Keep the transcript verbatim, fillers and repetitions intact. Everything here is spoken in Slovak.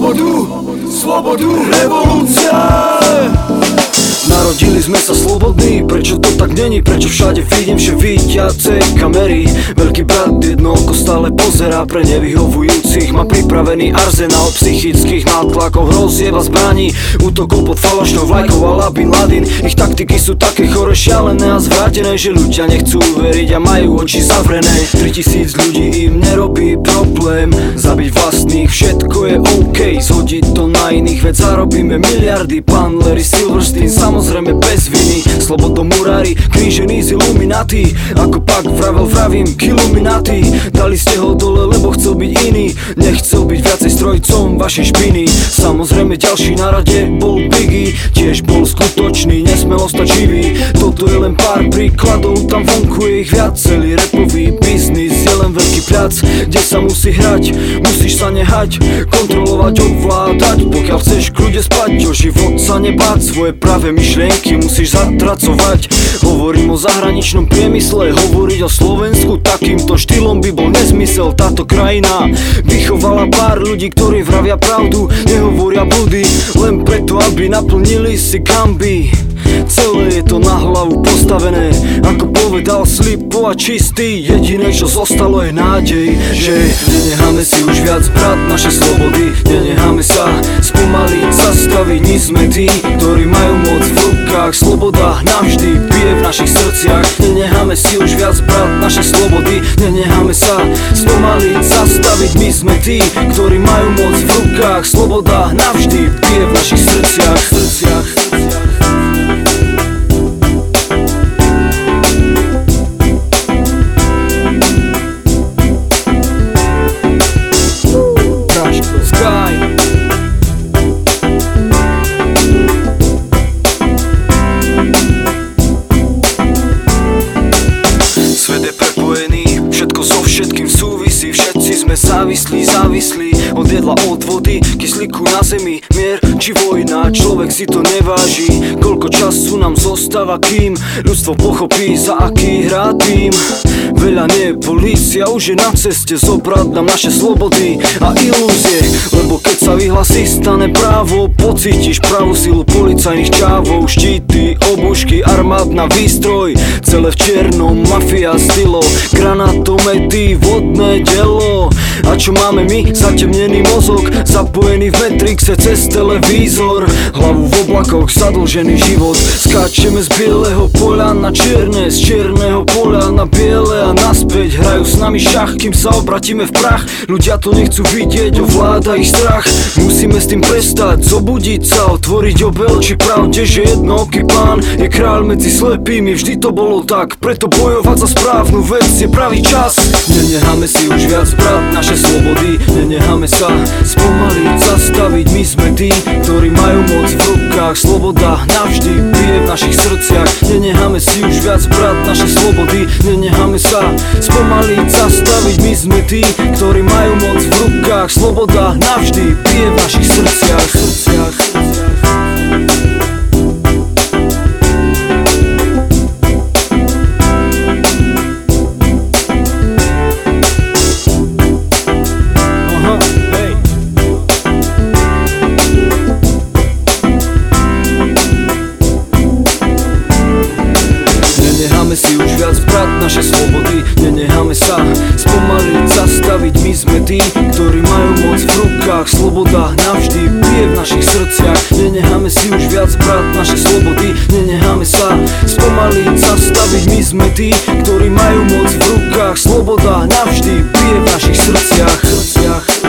slobodu, slobodu, revolúcia. Narodili sme sa slobodní, prečo to tak není? Prečo všade vidím, že vidiace kamery? Veľký brat jedno oko stále pozerá, pre nevyhovujúcich má pripravený arzenál psychických nátlakov, hrozieb a zbraní, útokov pod falošnou vlajkou a Bin Laden. Ich taktiky sú také chore, šialené a zvrátené, že ľudia nechcú uveriť a majú oči zavrené. Tritisíc ľudí im nerobí problém zabiť vlastných, všetko je OK, zhodiť to na iných, veď zarobíme miliardy. Pán Larry Silverstein samozrejme bez viny, slobodomurári, krížení z Illuminati. Ako pak vravel vravím k Illuminati. Dali ste ho dole, lebo chcel byť iný, nechcel byť viacej strojcom vašej špiny. Samozrejme ďalší na rade bol Biggie, tiež bol skutočný, nesmel ostať živý. Toto je len pár príkladov, tam vonku je ich viac. Celý rapový biznis je len veľký plac, kde sa musí hrať, musíš sa nehať, kontrolovať, ovládať, pokiaľ chceš kľude spať, o život sa nebáť, svoje práve myšlienky musíš zatracovať. Hovorím o zahraničnom priemysle, hovoriť o Slovensku takýmto štýlom by bol nezmysel. Táto krajina vychovala pár ľudí, ktorí vravia pravdu, nehovoria blúdy, len preto, aby naplnili si gamby. Celé je to na hlavu postavené, ako povedal Slipo a Čistý. Jediné čo zostalo je nádej, že nenecháme si už viac brať naše slobody, nenecháme sa spomaliť, zastaviť. My sme tí, ktorí majú moc v rukách, sloboda navždy bije v našich srdciach. Nenecháme si už viac brať naše slobody, nenecháme sa spomaliť, zastaviť. My sme tí, ktorí majú moc v rukách, sloboda navždy bije v našich srdciach, srdciach. Všetkým súvisí, všetci sme závislí, závislí od jedla, od vody, kyslíku na zemi, mier či vojna, človek si to neváži. Koľko času nám zostáva, kým ľudstvo pochopí, za aký hrá tým. Veľa nie, polícia už je na ceste zobrať nám naše slobody a ilúzie, lebo keď sa vyhlasí stane právo, pocítiš pravú silu policajných čávov, štíty, obušky, armádna výstroj, celé v čiernom, mafia stylo, granatomety, vodné dielo. A čo máme my? Zatemnený mozog, zapojený v Matrixe cez televízor, hlavu v oblakoch, zadlžený život. Skáčeme z bieleho poľa na čierne, z čierneho poľa na biele a naspäť. Hrajú s nami šach, kým sa obratíme v prach. Ľudia to nechcú vidieť, ovláda ich strach. Musíme s tým prestať, zobudiť sa, otvoriť obel či pravde, že jednoký pán je kráľ medzi slepými. Vždy to bolo tak, preto bojovať za správnu vec je pravý čas. Nenecháme si už viac brať naše slobody, nenecháme sa spomaliť, zastaviť. My sme tí, ktorí majú moc v rukách, sloboda navždy bije v našich srdciach. Nenecháme si už viac brať naše slobody, nenecháme sa spomaliť, zastaviť. My sme tí, ktorí majú moc v rukách, sloboda navždy bije v našich srdciach, srdciach, srdciach. Nenecháme si už viac brať naše slobody, nenecháme sa spomaliť, zastaviť. My sme tí, ktorí majú moc v rukách, sloboda navždy bije v našich srdciach. Nenecháme si už viac brať naše slobody, nenecháme sa spomaliť, zastaviť. My sme tí, ktorí majú moc v rukách, sloboda navždy bije v našich srdciach, srdciach.